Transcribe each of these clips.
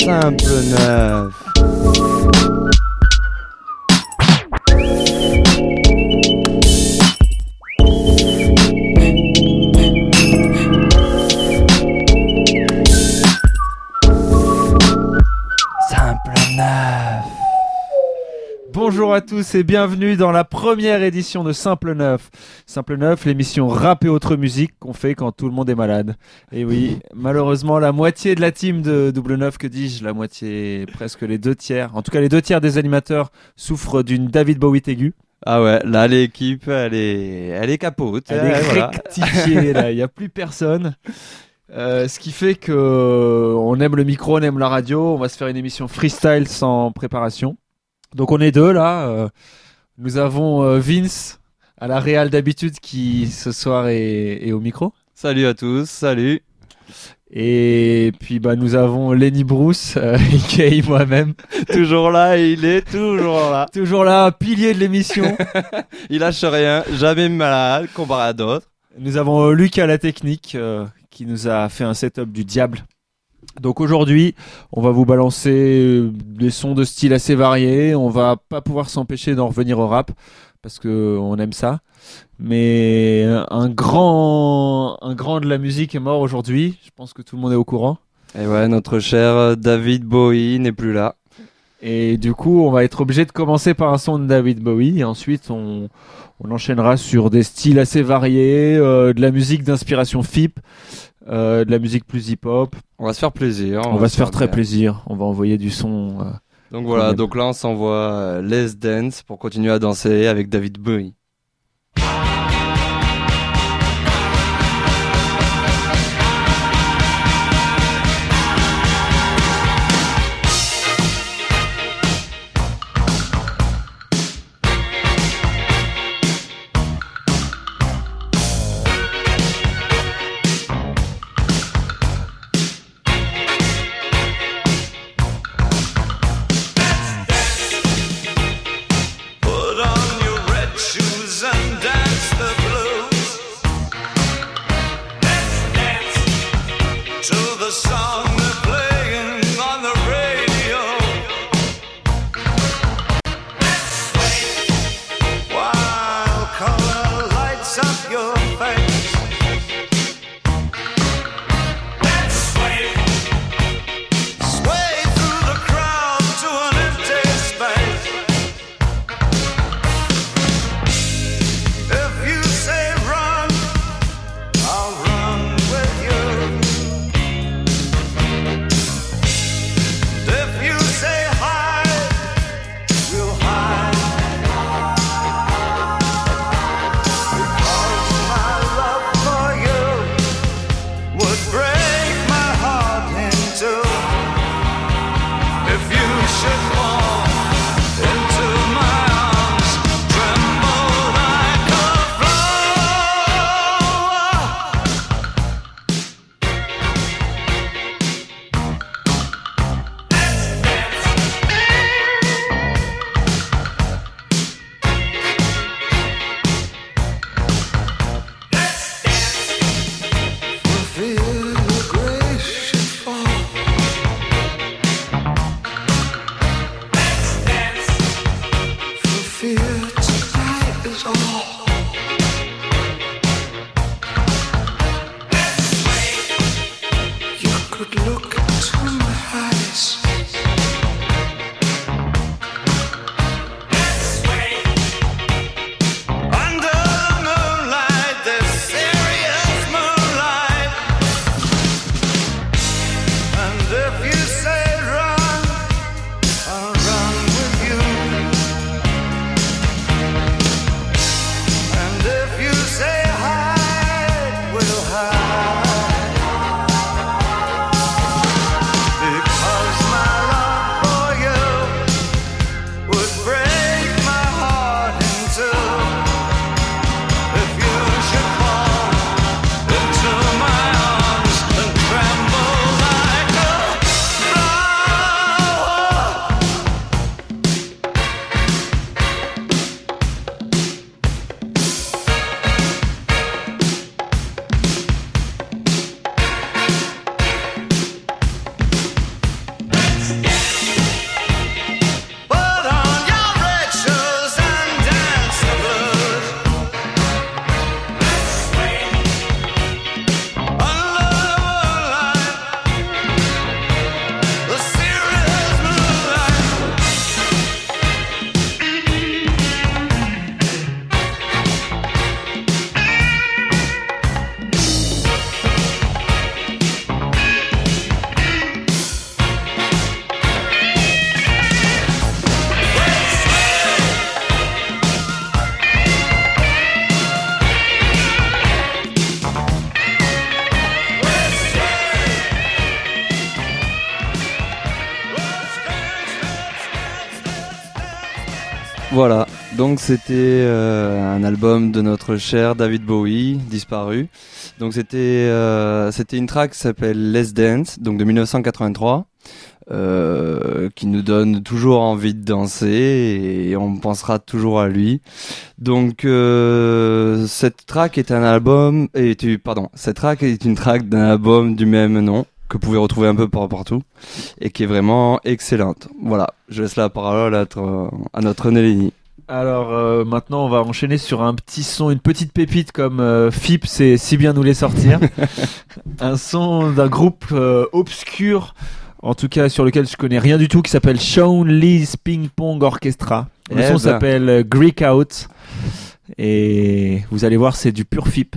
Simple Neuf. Bonjour à tous et bienvenue dans la première édition de Simple Neuf. Simple Neuf, l'émission rap et autre musique qu'on fait quand tout le monde est malade. Et oui, malheureusement, la moitié de la team de Double Neuf, que dis-je, la moitié, presque les 2/3, en tout cas les 2/3 des animateurs souffrent d'une David Bowie aiguë. Ah ouais, là l'équipe, elle est capote. Elle est rectifiée, là, il n'y a plus personne. Ce qui fait que on aime le micro, on aime la radio, on va se faire une émission freestyle sans préparation. Donc on est deux là, nous avons Vince à la réal d'habitude qui ce soir est au micro. Salut à tous, salut. Et puis nous avons Lenny Bruce, aka moi-même. Toujours là, il est toujours là. Toujours là, pilier de l'émission. Il lâche rien, jamais malade, comparé à d'autres. Nous avons Luc à la technique qui nous a fait un setup du diable. Donc aujourd'hui, on va vous balancer des sons de style assez variés. On va pas pouvoir s'empêcher d'en revenir au rap parce que on aime ça. Mais un grand de la musique est mort aujourd'hui. Je pense que tout le monde est au courant. Et ouais, notre cher David Bowie n'est plus là. Et du coup, on va être obligé de commencer par un son de David Bowie et ensuite on enchaînera sur des styles assez variés, de la musique d'inspiration FIP. De la musique plus hip-hop. On va se faire plaisir. On va se faire très plaisir. On va envoyer du son. Donc voilà, donc là on s'envoie Let's Dance pour continuer à danser avec David Bowie. Put on your red shoes. Voilà, donc c'était un album de notre cher David Bowie, disparu. Donc c'était une track qui s'appelle Let's Dance, donc de 1983, qui nous donne toujours envie de danser et on pensera toujours à lui. Donc cette track est une track d'un album du même nom que vous pouvez retrouver un peu partout et qui est vraiment excellente. Voilà, je laisse la parole à notre Nelly. Alors maintenant on va enchaîner sur un petit son, une petite pépite comme Fip sait si bien nous les sortir. Un son d'un groupe obscur, en tout cas sur lequel je connais rien du tout, qui s'appelle Sean Lee's Ping Pong Orchestra. Le son s'appelle Greek Out et vous allez voir, c'est du pur Fip.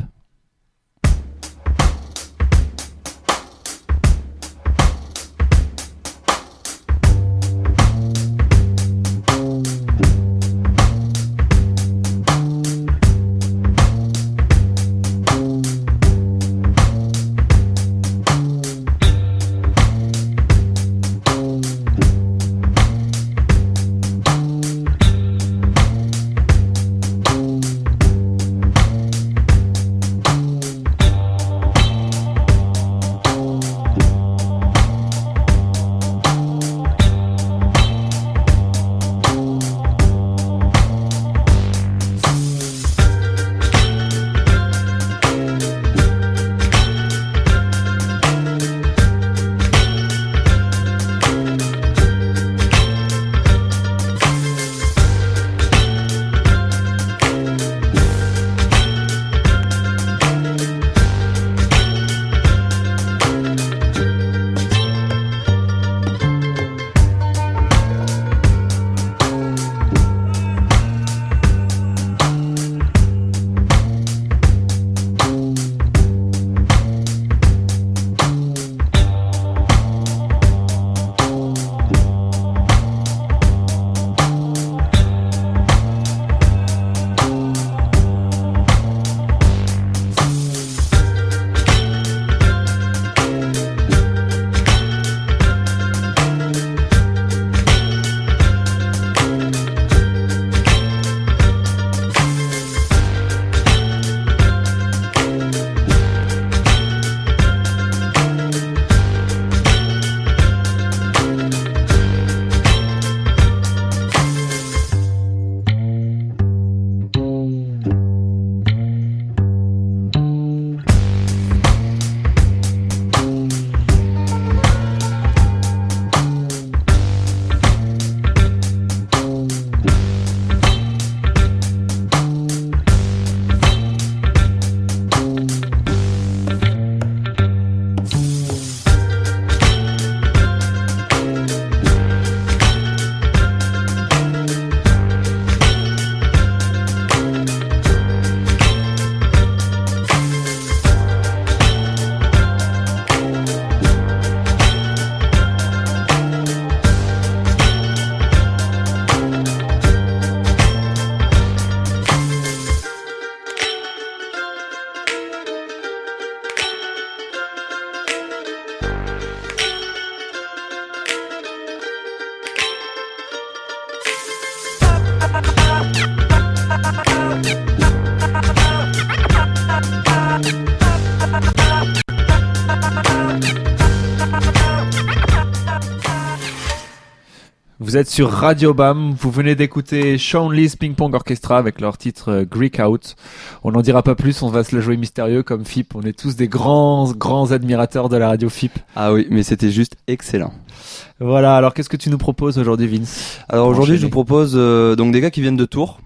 Vous êtes sur Radio Bam, vous venez d'écouter Sean Lee's Ping Pong Orchestra avec leur titre Greek Out. On n'en dira pas plus, on va se le jouer mystérieux comme Fip. On est tous des grands admirateurs de la radio Fip. Ah oui, mais c'était juste excellent. Voilà, alors qu'est-ce que tu nous proposes aujourd'hui, Vince? Alors aujourd'hui, je vous propose donc des gars qui viennent de Tours.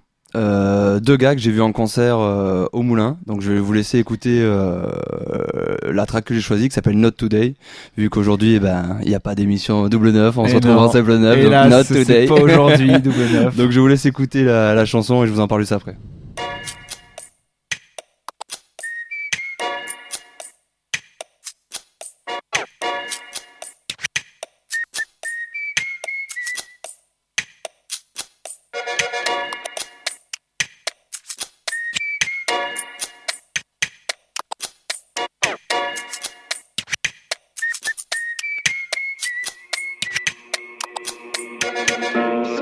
Deux gars que j'ai vus en concert au Moulin, donc je vais vous laisser écouter la track que j'ai choisie qui s'appelle Not Today, vu qu'aujourd'hui il n'y a pas d'émission double neuf, on se retrouve en simple neuf, donc là, Not c'est Today. pas aujourd'hui double neuf. Donc je vous laisse écouter la chanson et je vous en parle juste après.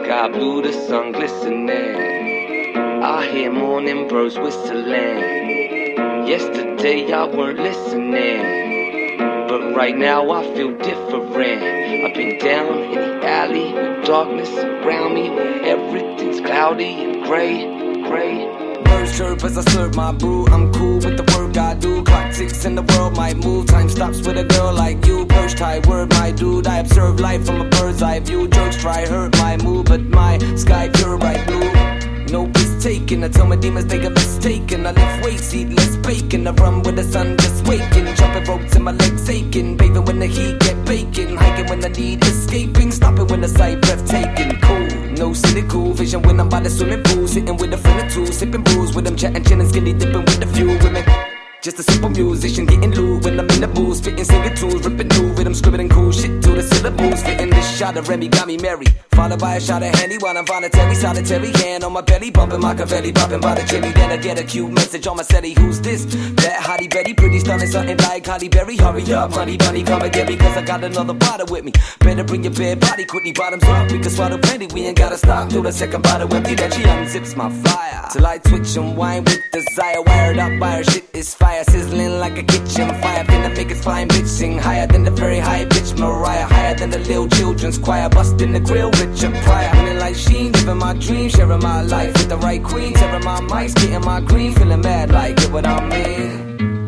Sky blue, the sun glistening. I hear morning birds whistling. Yesterday I weren't listening, but right now I feel different. I've been down in the alley with darkness around me, where everything's cloudy and gray. Birds chirp as I serve my brew. I'm cool with the work I do. Clock ticks and the world might move. Time stops with a girl like you. Perched high, word my dude. I observe life from a bird's eye view. Jerks try hurt my mood, but my sky pure bright blue. No piss taken. I tell my demons they got mistaken. I lift weights, eat less bacon. I run with the sun just waking. Jumping ropes and my legs aching. Bathing when the heat get baking. Hiking when I need escaping. Stopping when the sight breathtaking. Cool, no cynical vision when I'm by the swimming pool. Sitting with a friend or two, sipping booze with them, chatting, chilling, skinny dipping with a few women. Just a simple musician getting loot when I'm in the booth. Spitting singing tunes, ripping new rhythm, scribbling cool shit to the syllables. Fitting this shot of Remy got me merry. Followed by a shot of Henny while I'm voluntary. Solitary hand on my belly, bumping Machiavelli, popping by the cherry. Then I get a cute message on my celly. Who's this? That Hottie Betty, pretty stunning, something like Holly Berry. Hurry up, honey bunny, come and get me, cause I got another bottle with me. Better bring your bare body, quickly bottoms up. We can swallow plenty, we ain't gotta stop till the second bottle empty. Then she unzips my flyer till I twitch and whine with desire. Wired up by her shit is fire, sizzling like a kitchen fire. Finna make it flying bitch, sing higher than the very high bitch Mariah. Higher than the little children's choir, busting the grill, Richard Pryor. Feeling like Sheen, living my dream, sharing my life with the right queen. Tearing my mics, getting my green, feeling mad like, get what I mean.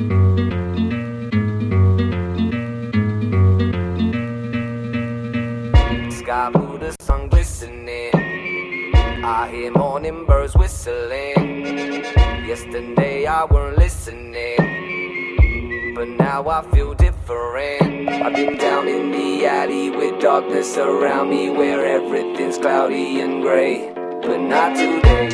Sky blue, the sun glistening. I hear morning birds whistling. Yesterday I weren't listening, but now I feel different. I've been down in the alley with darkness around me, where everything's cloudy and gray, but not today.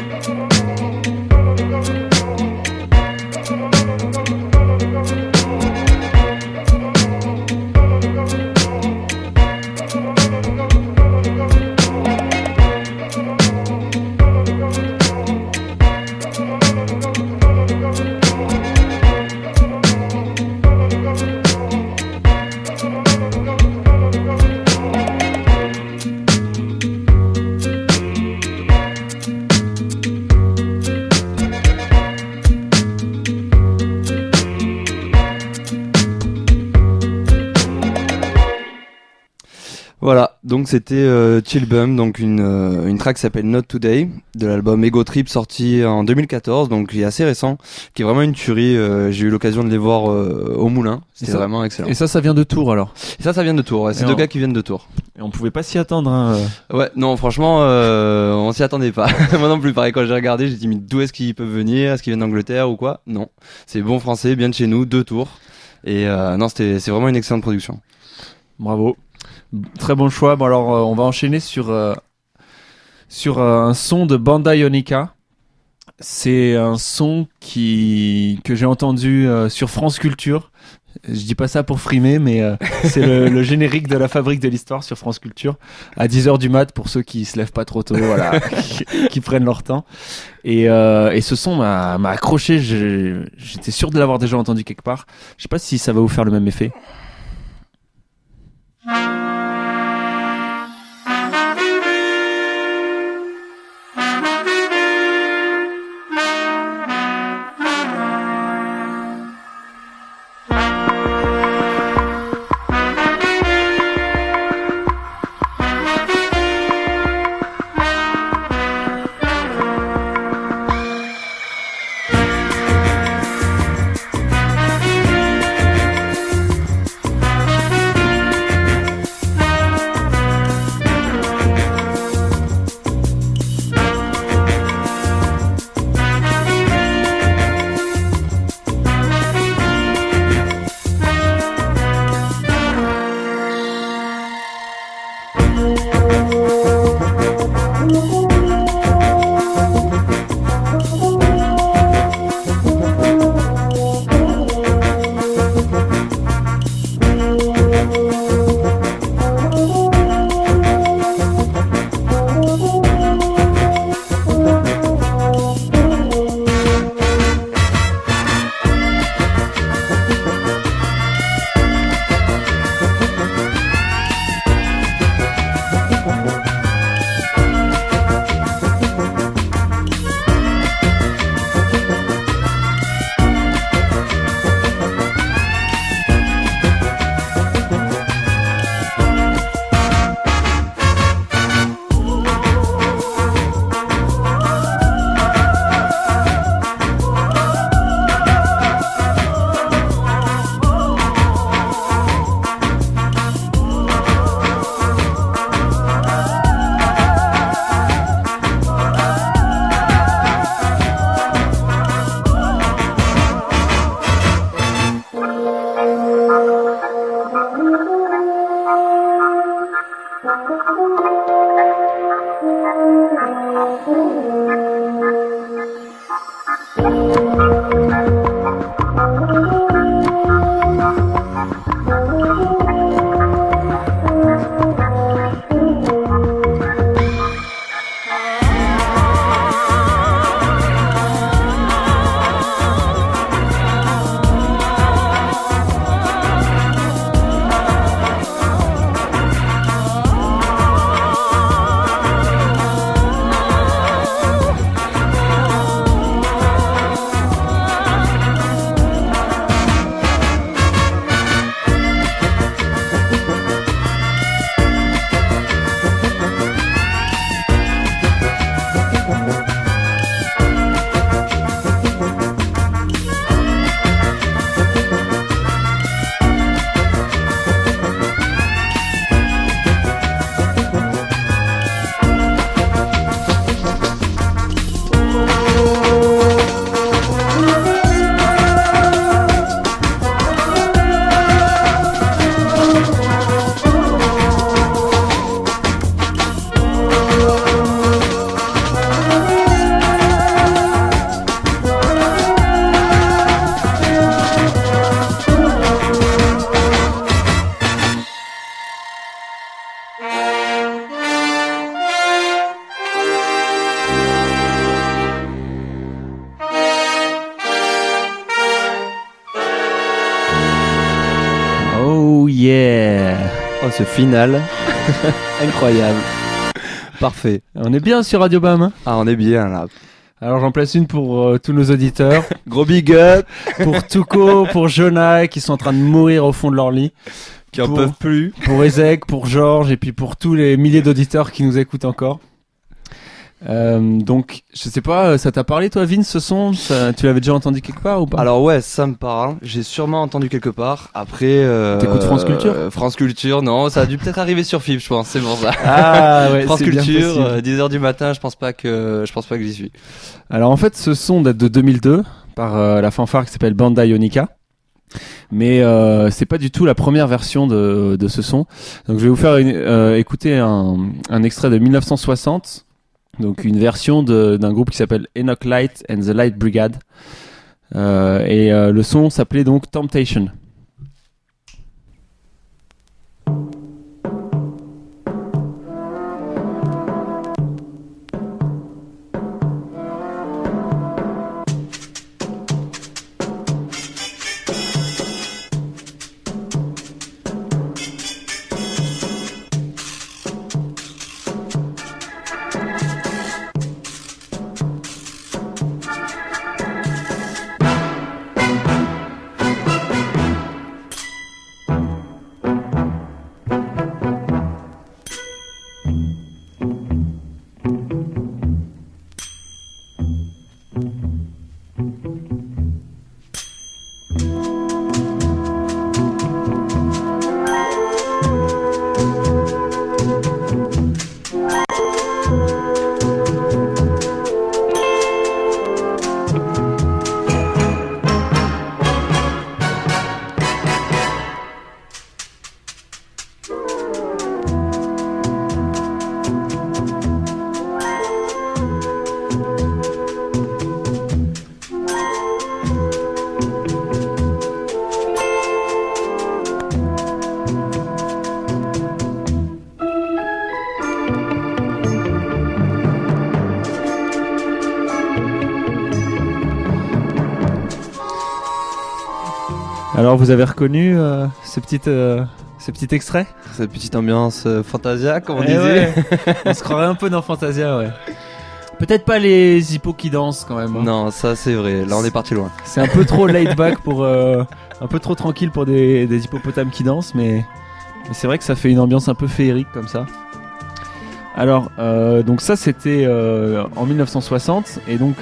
Voilà, donc c'était Chill Bum, donc une track qui s'appelle Not Today, de l'album Ego Trip sorti en 2014, donc il est assez récent, qui est vraiment une tuerie. J'ai eu l'occasion de les voir au Moulin, c'était vraiment excellent. Et ça vient de Tours alors? Et ça vient de Tours, ouais. C'est deux gars qui viennent de Tours. Et on pouvait pas s'y attendre, hein. Ouais, non, franchement, on s'y attendait pas. Moi non plus, pareil, quand j'ai regardé, j'ai dit, mais d'où est-ce qu'ils peuvent venir? Est-ce qu'ils viennent d'Angleterre ou quoi? Non. C'est bon français, bien de chez nous, de Tours. Et non, c'est vraiment une excellente production. Bravo. Très bon choix. Bon alors on va enchaîner sur un son de Banda Ionica. C'est un son que j'ai entendu sur France Culture. Je dis pas ça pour frimer, mais c'est le générique de la Fabrique de l'Histoire sur France Culture à 10h du mat pour ceux qui se lèvent pas trop tôt, voilà, qui prennent leur temps. Et ce son m'a accroché. J'étais sûr de l'avoir déjà entendu quelque part. Je sais pas si ça va vous faire le même effet. Oh yeah. Oh, ce final. Incroyable. Parfait. On est bien sur Radio Bam, hein. Ah, on est bien là. Alors j'en place une pour tous nos auditeurs. Gros big up. Pour Tuco, pour Jonah qui sont en train de mourir au fond de leur lit. Qui en Pour- peuvent plus. Pour Ezek, pour Georges et puis pour tous les milliers d'auditeurs qui nous écoutent encore. Donc, je sais pas, ça t'a parlé toi, Vince, ce son tu l'avais déjà entendu quelque part ou pas? Alors ouais, ça me parle. J'ai sûrement entendu quelque part. Après, T'écoutes France Culture France Culture, non, ça a dû peut-être arriver sur FIB, je pense. C'est pour ça. Ah ouais, France c'est bien Culture, possible. 10h du matin, je pense pas que j'y suis. Alors en fait, ce son date de 2002 par la fanfare qui s'appelle Banda Ionica. Mais c'est pas du tout la première version de ce son. Donc je vais vous faire écouter un extrait de 1960. Donc une version d'un groupe qui s'appelle Enoch Light and the Light Brigade. Le son s'appelait donc Temptation. Alors vous avez reconnu ce petit extrait? Cette petite ambiance Fantasia, comme on Eh disait. ouais. On se croirait un peu dans Fantasia, ouais. Peut-être pas les hippos qui dansent quand même. Hein. Non, ça c'est vrai. Là, on est parti loin. C'est un peu trop laid back pour un peu trop tranquille pour des hippopotames qui dansent, mais c'est vrai que ça fait une ambiance un peu féerique comme ça. Alors, donc ça c'était en 1960 et donc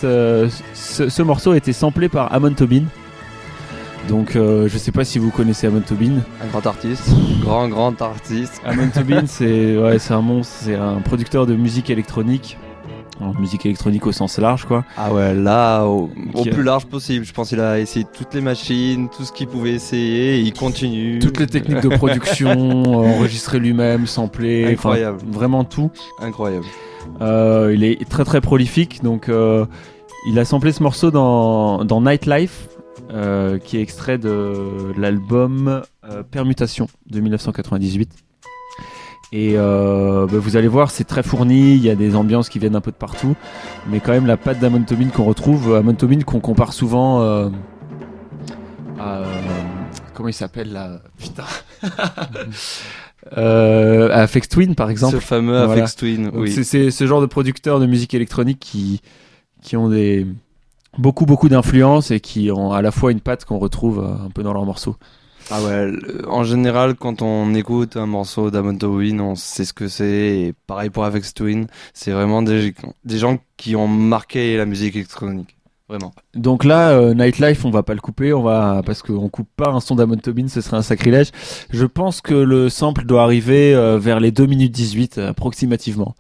ce morceau a été samplé par Amon Tobin. Donc je sais pas si vous connaissez Amon Tobin. Un grand artiste. Grand artiste. Amon Tobin c'est un monstre, c'est un producteur de musique électronique. en musique électronique au sens large, quoi. Ah ouais, là, au Qui- plus large possible. Je pense qu'il a essayé toutes les machines, tout ce qu'il pouvait essayer, et il continue. Toutes les techniques de production, enregistrer lui-même, sampler, enfin, Incroyable. vraiment tout. Incroyable. Il est très très prolifique, donc il a samplé ce morceau dans Nightlife, qui est extrait de l'album Permutation de 1998. Et vous allez voir, c'est très fourni, il y a des ambiances qui viennent un peu de partout, mais quand même la patte d'Amon Tobin qu'on retrouve, Amon Tobin qu'on compare souvent à... comment il s'appelle là? Putain. À Aphex Twin par exemple. Ce fameux Voilà. Aphex Twin, Donc, oui. c'est ce genre de producteurs de musique électronique qui ont beaucoup d'influence et qui ont à la fois une patte qu'on retrouve un peu dans leurs morceaux. Ah ouais, en général, quand on écoute un morceau d'Amon Tobin, on sait ce que c'est. Et pareil pour Aphex Twin, c'est vraiment des gens qui ont marqué la musique électronique. Vraiment. Donc là, Nightlife, on va pas le couper, parce qu'on coupe pas un son d'Amon Tobin, ce serait un sacrilège. Je pense que le sample doit arriver vers les 2 minutes 18 approximativement.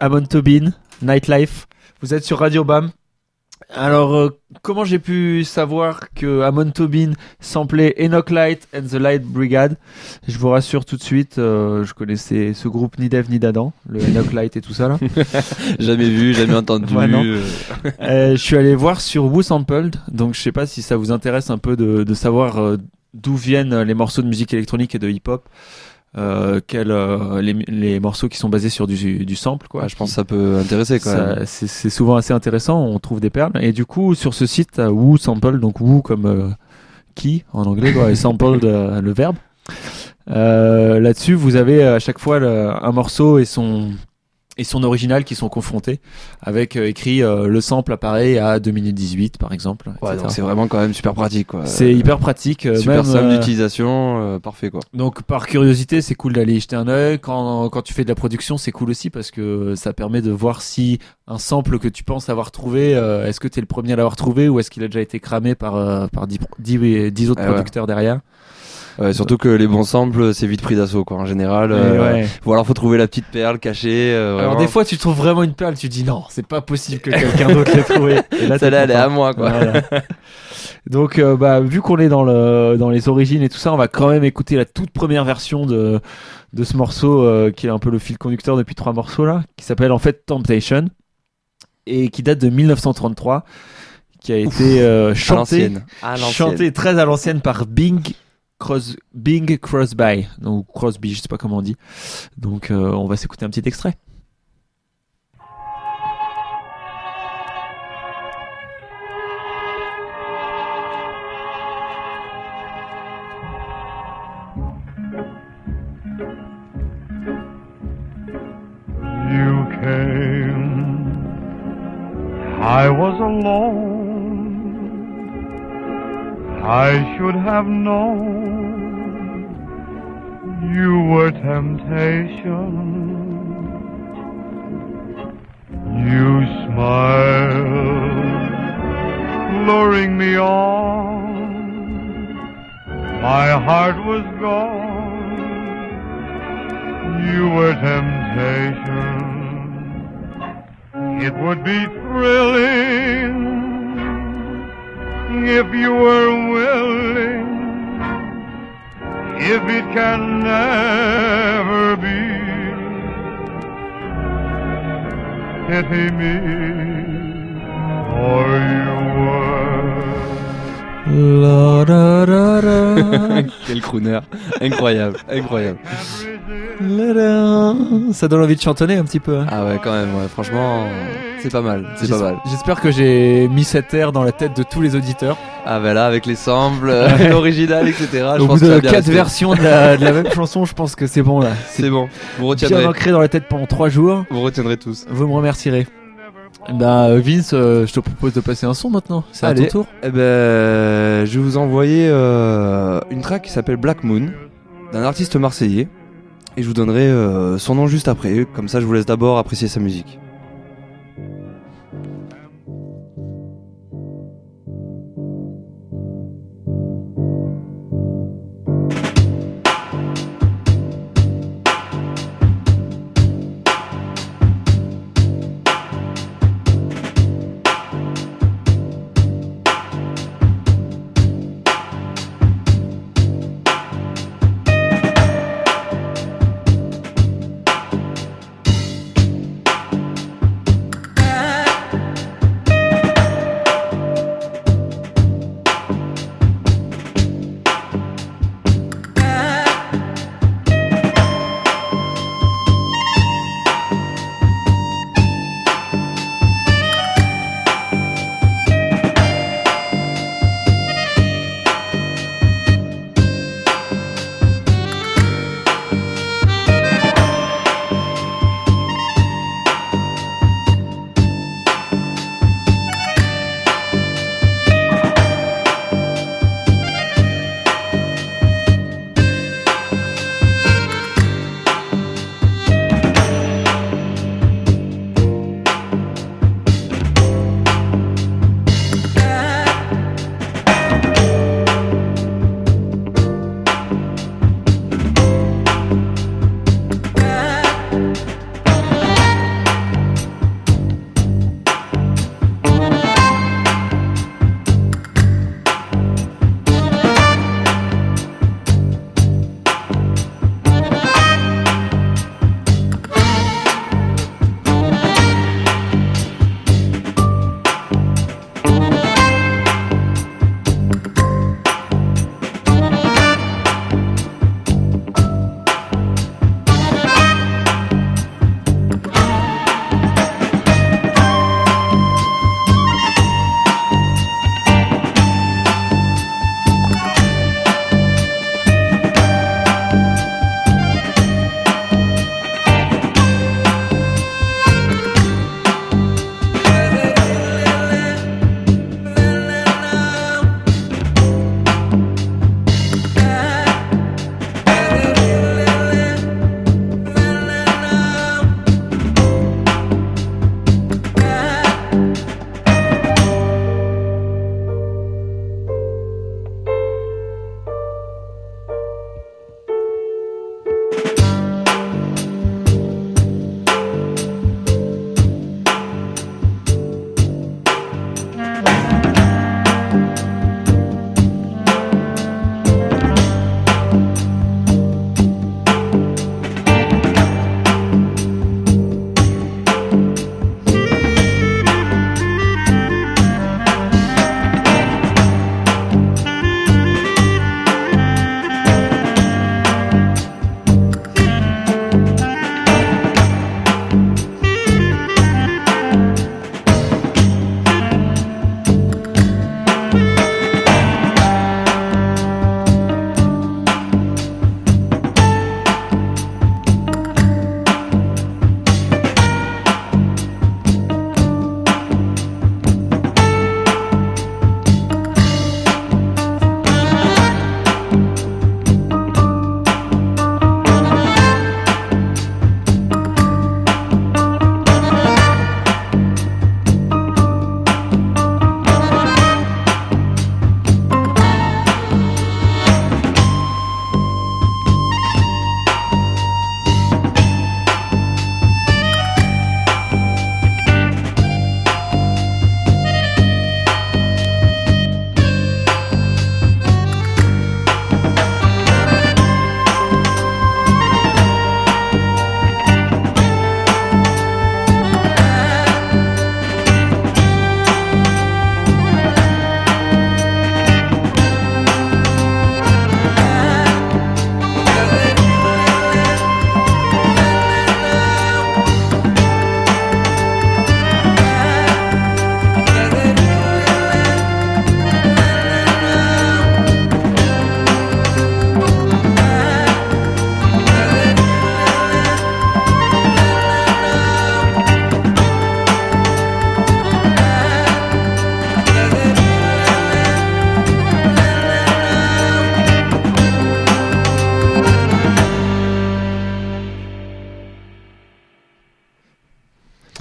Amon Tobin, Nightlife. Vous êtes sur Radio BAM. Alors, comment j'ai pu savoir que Amon Tobin samplait Enoch Light and the Light Brigade? Je vous rassure tout de suite, je connaissais ce groupe ni d'Ève ni d'Adam, le Enoch Light et tout ça là. Jamais vu, jamais entendu. Ouais, non. Je suis allé voir sur Who Sampled, donc je sais pas si ça vous intéresse un peu de savoir d'où viennent les morceaux de musique électronique et de hip-hop. Les morceaux qui sont basés sur du sample quoi. Je pense que ça peut intéresser quand même. C'est souvent assez intéressant, on trouve des perles et du coup sur ce site Who Sample, donc Who comme qui en anglais quoi, et sample le verbe, là-dessus vous avez à chaque fois un morceau et son original qui sont confrontés avec écrit le sample apparaît à 2 minutes 18 par exemple, ouais, donc c'est vraiment quand même super pratique quoi. C'est hyper pratique, super même, simple d'utilisation, parfait quoi. Donc par curiosité c'est cool d'aller y jeter un œil quand tu fais de la production, c'est cool aussi parce que ça permet de voir si un sample que tu penses avoir trouvé, est-ce que t'es le premier à l'avoir trouvé ou est-ce qu'il a déjà été cramé par 10 autres producteurs derrière. Surtout que les bons samples, c'est vite pris d'assaut, quoi, en général. Ou alors faut trouver la petite perle cachée. Alors des fois, tu trouves vraiment une perle, tu dis non, c'est pas possible que quelqu'un d'autre l'ait trouvé. Et là, celle-là, elle est à moi, quoi. Voilà. Donc, vu qu'on est dans les origines et tout ça, on va quand même écouter la toute première version de ce morceau qui est un peu le fil conducteur depuis 3 morceaux là, qui s'appelle en fait Temptation et qui date de 1933, qui a été chanté très à l'ancienne par Bing Crosby, donc Crosby, je sais pas comment on dit. Donc on va s'écouter un petit extrait. You came, I was alone. I should have known you were temptation. You smiled, luring me on. My heart was gone. You were temptation. It would be thrilling if you were willing, if it can never be, pity me, or you were. La, da, da, da. Quel crooner, incroyable, incroyable. Ça donne envie de chantonner un petit peu. Hein. Ah ouais, quand même, ouais, franchement, c'est pas mal, pas mal. J'espère que j'ai mis cette air dans la tête de tous les auditeurs. Ah bah là, avec les samples, l'original, etc. Au bout de 4 versions de la même chanson, je pense que c'est bon là. C'est bon, vous retiendrez. Bien ancré dans la tête pendant 3 jours. Vous retiendrez tous. Vous me remercierez. Bah Vince, je te propose de passer un son maintenant. C'est à ton tour. Eh ben, je vais vous envoyer une track qui s'appelle Black Moon d'un artiste marseillais. Et je vous donnerai son nom juste après, comme ça je vous laisse d'abord apprécier sa musique.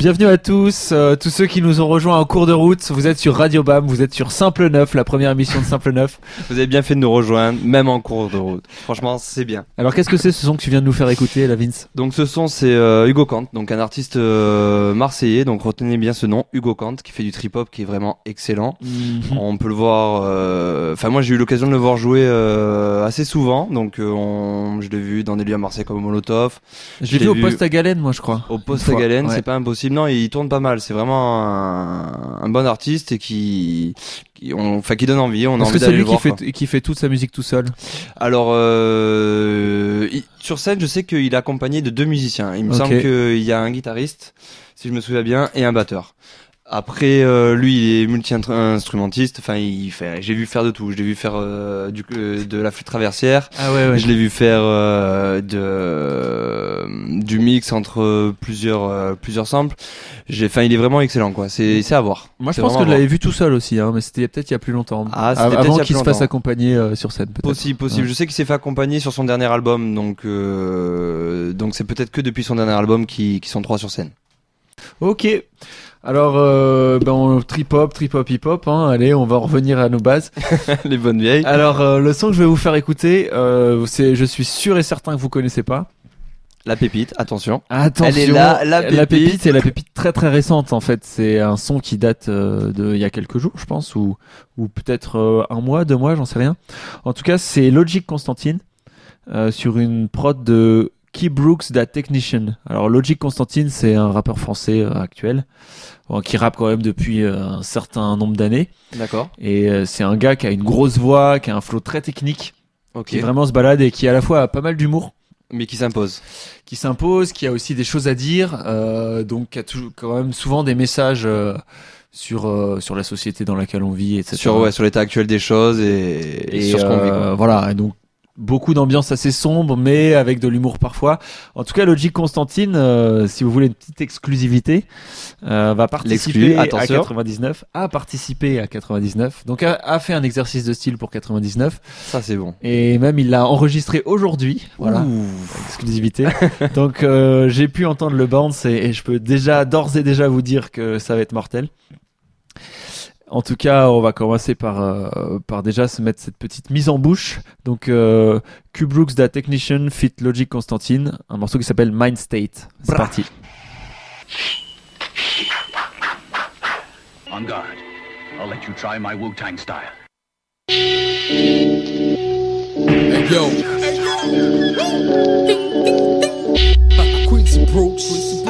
Bienvenue à tous, tous ceux qui nous ont rejoints en cours de route. Vous êtes sur Radio BAM, vous êtes sur Simple 9, la première émission de Simple 9. Vous avez bien fait de nous rejoindre, même en cours de route. Franchement, c'est bien. Alors, qu'est-ce que c'est ce son que tu viens de nous faire écouter, là, Vince? Donc ce son, c'est Hugo Kant, donc un artiste marseillais. Donc retenez bien ce nom, Hugo Kant, qui fait du trip-hop, qui est vraiment excellent. On peut le voir. Enfin, moi, j'ai eu l'occasion de le voir jouer assez souvent. Donc, je l'ai vu dans des lieux à Marseille comme Molotov. J'ai vu au Poste à Galène, moi, je crois. Au Poste à Galène, c'est pas impossible. Non, il tourne pas mal. C'est vraiment un bon artiste et qui donne envie. On a envie d'aller le voir. Est-ce que c'est lui qui fait toute sa musique tout seul? Alors, sur scène, je sais qu'il est accompagné de 2 musiciens. Il me semble qu'il y a un guitariste, si je me souviens bien, et un batteur. Après, lui, il est multi-instrumentiste. Enfin, j'ai vu faire de tout. Je l'ai vu faire de la flûte traversière. Ah ouais. Je l'ai vu faire du mix entre plusieurs samples. Il est vraiment excellent, quoi. C'est à voir. Moi, je pense que je l'avais vu tout seul aussi, hein, mais c'était peut-être il y a plus longtemps. Ah, c'était avant qu'il se fasse accompagner sur scène, peut-être. Possible. Ouais. Je sais qu'il s'est fait accompagner sur son dernier album, donc c'est peut-être que depuis son dernier album qu'ils sont 3 sur scène. Ok. Alors, trip-hop, hip-hop, hein. Allez, on va revenir à nos bases. Les bonnes vieilles. Alors, le son que je vais vous faire écouter, je suis sûr et certain que vous connaissez pas. La pépite, attention. Elle est là, la pépite. C'est la pépite très très récente, en fait. C'est un son qui date il y a quelques jours, je pense, ou peut-être 1 mois, 2 mois, j'en sais rien. En tout cas, c'est Logic Constantine, sur une prod de Key Brooks, Da Technician. Alors, Logic Constantine, c'est un rappeur français actuel, qui rappe quand même depuis un certain nombre d'années. D'accord. Et c'est un gars qui a une grosse voix, qui a un flow très technique, qui vraiment se balade et qui à la fois a pas mal d'humour. Mais qui s'impose, qui a aussi des choses à dire, donc qui a toujours quand même souvent des messages sur la société dans laquelle on vit, etc. Sur l'état actuel des choses et sur ce qu'on vit, quoi. Voilà, et donc beaucoup d'ambiance assez sombre, mais avec de l'humour parfois. En tout cas, Logic Constantine, si vous voulez une petite exclusivité, va participer à 99. A participé à 99. Donc a fait un exercice de style pour 99. Ça, c'est bon. Et même il l'a enregistré aujourd'hui. Voilà. Exclusivité. Donc j'ai pu entendre le bounce et je peux d'ores et déjà vous dire que ça va être mortel. En tout cas, on va commencer par déjà se mettre cette petite mise en bouche. Donc, Q Brooks, Da Technician, feat Logic Constantine, un morceau qui s'appelle Mind State. C'est parti. On guard. I'll let you try my Wu-Tang style. Hey yo. Quincy Brooks.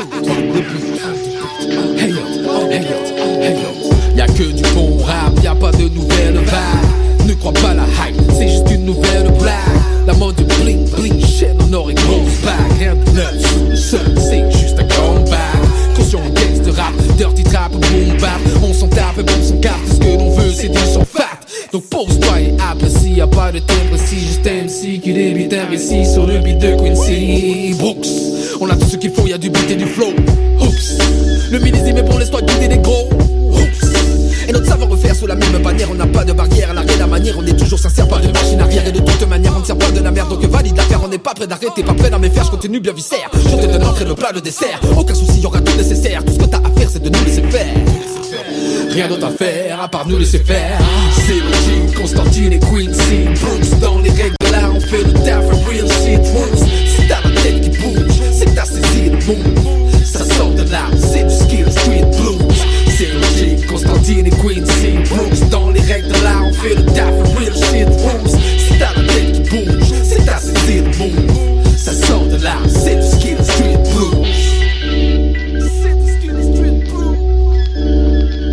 Hey yo. Y'a que du bon rap, y'a pas de nouvelles vagues. Ne crois pas la hype, c'est juste une nouvelle blague. La mode du bling bling, chaîne en or et grosse bague. Rien de neuf sous le sol, c'est juste un comeback. Conscient gangsta rap, dirty trap, boom bap. On s'en tape et on s'en carte, ce que l'on veut c'est du sang fat. Donc pose-toi et apprécie, y'a pas de timbre si juste MC qui débite un récit sur le beat de Quincy Brooks. On a tout ce qu'il faut, y'a du beat et du flow. Oups, le millésime est bon, laisse-toi guider des gros. Et notre savoir-faire sous la même bannière, on n'a pas de barrière, à l'arrêt la manière, on est toujours sincère, pas de machine arrière. Et de toute manière, on ne sert pas de la merde, donc valide l'affaire, on n'est pas prêt d'arrêter, pas prêt d'en me faire, je continue bien viscère. Je te donne l'entrée, le plat, le dessert, aucun souci, y'aura tout nécessaire. Tout ce que t'as à faire, c'est de nous laisser faire. Rien d'autre à faire, à part nous laisser faire. C'est Logic, Constantine et Quincy Brooks. Dans les règles de l'art, on fait le taf, a real shit rules. C'est ta tête qui bouge, c'est ta saisie de move. Ça sort de l'art, c'est du skill, street blues. C'est Logic, Constantine et Quincy Brooks. Dans les règles de l'art, on fait le taf, a real shit rules. C'est ta tête qui bouge, c'est ta saisie de move. Ça sort de l'art, c'est du skill, street blues. C'est du skill, street blues.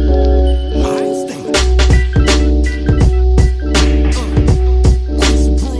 Mind state. Quincy Brooks.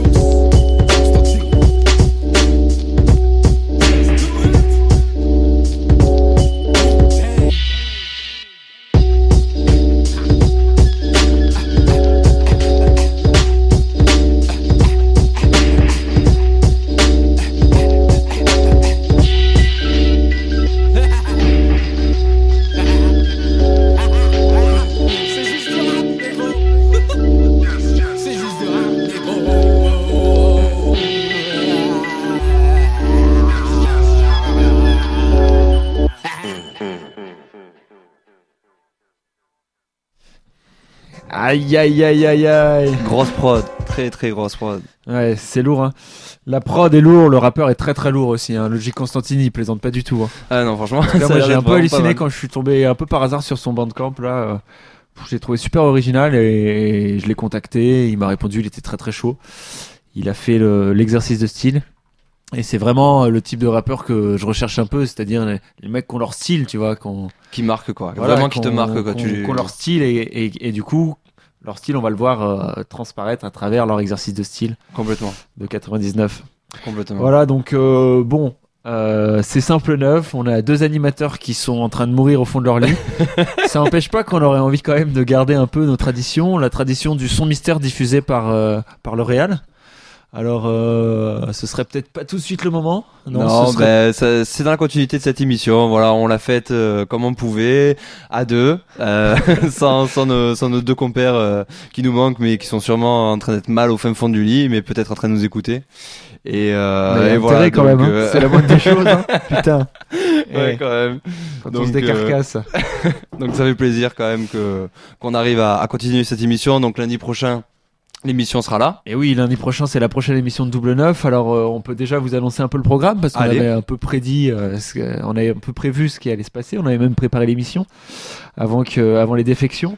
Aïe aïe aïe aïe aïe. Grosse prod, très très grosse prod. Ouais, c'est lourd. Hein. La prod est lourde, le rappeur est très très lourd aussi. Hein. Logic Constantini, il plaisante pas du tout. Hein. Ah non, franchement, Là, ça moi a j'ai l'air un peu vraiment pas halluciné mal. quand je suis tombé un peu par hasard sur son Bandcamp. Là, je l'ai trouvé super original et je l'ai contacté. Il m'a répondu, il était très très chaud. Il a fait l'exercice de style. Et c'est vraiment le type de rappeur que je recherche un peu, c'est-à-dire les mecs qui ont leur style, tu vois, Qui marque quoi, voilà, vraiment qui te marque quoi. qui ont leur style et du coup, leur style, on va le voir transparaître à travers leur exercice de style Complètement, de 99. complètement. Voilà, donc bon, c'est simple neuf. On a 2 animateurs qui sont en train de mourir au fond de leur lit. Ça n'empêche pas qu'on aurait envie quand même de garder un peu nos traditions, la tradition du son mystère diffusé par le Réal. Alors, ce serait peut-être pas tout de suite le moment. Non, ce serait... c'est dans la continuité de cette émission. Voilà, on l'a faite comme on pouvait, à deux, sans nos 2 compères qui nous manquent, mais qui sont sûrement en train d'être mal au fin fond du lit, mais peut-être en train de nous écouter. Et voilà, quand donc, même. Hein. C'est la moindre des choses. Hein. Putain. Ouais, quand même. Quand on Donc, se décarcasse. Donc ça fait plaisir quand même qu'on arrive à continuer cette émission. Donc lundi prochain, l'émission sera là. Et oui, lundi prochain, c'est la prochaine émission de Double Neuf. Alors, on peut déjà vous annoncer un peu le programme parce qu'on Allez. avait un peu prédit, on avait un peu prévu ce qui allait se passer. On avait même préparé l'émission avant les défections.